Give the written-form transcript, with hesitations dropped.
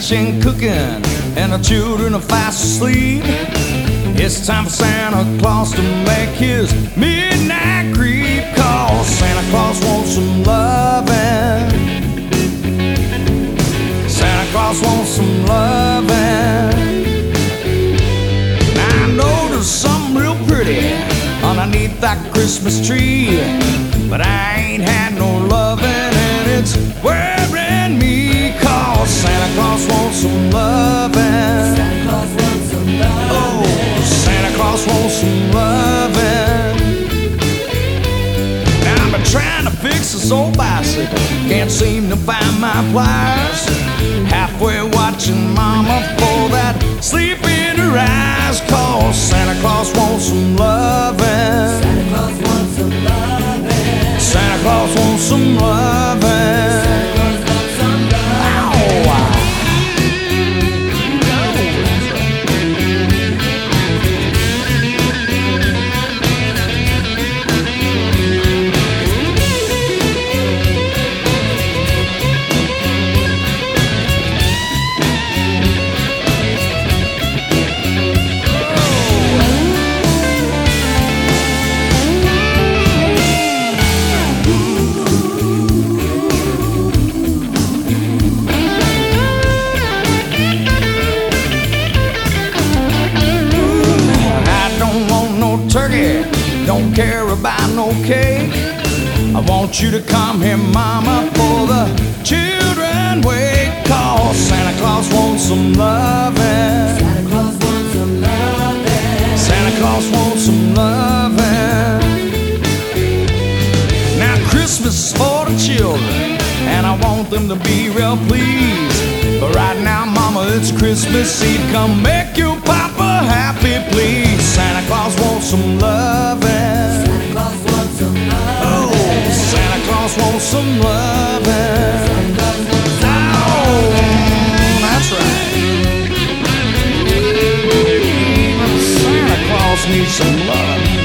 kitchen cooking and the children are fast asleep. It's time for Santa Claus to make his midnight creep. 'Cause Santa Claus wants some loving. Santa Claus wants some loving. I know there's something real pretty underneath that Christmas tree, but I ain't had no loving and it's worrying me. 'Cause Santa Claus wants some loving. Santa Claus wants some loving. Oh, Santa Claus wants some loving. Now I've been trying to fix this old bicycle, can't seem to find my pliers. Halfway watching Mama for that sleep in her eyes. 'Cause Santa Claus wants some loving. Santa Claus wants some loving. Santa Claus wants some loving. Santa Claus wants some loving. Turkey, don't care about no cake. I want you to come here, Mama, for the children wake. 'Cause Santa Claus wants some loving. Santa Claus wants some loving. Santa Claus wants some loving. Now Christmas is for the children, and I want them to be real pleased. But right now, Mama, it's Christmas Eve. Come make your papa happy, please. Santa Claus wants some loving. Santa Claus wants some loving. Oh, Santa Claus wants some loving. Santa Claus wants some Oh, that's right. Even Santa Claus needs some love.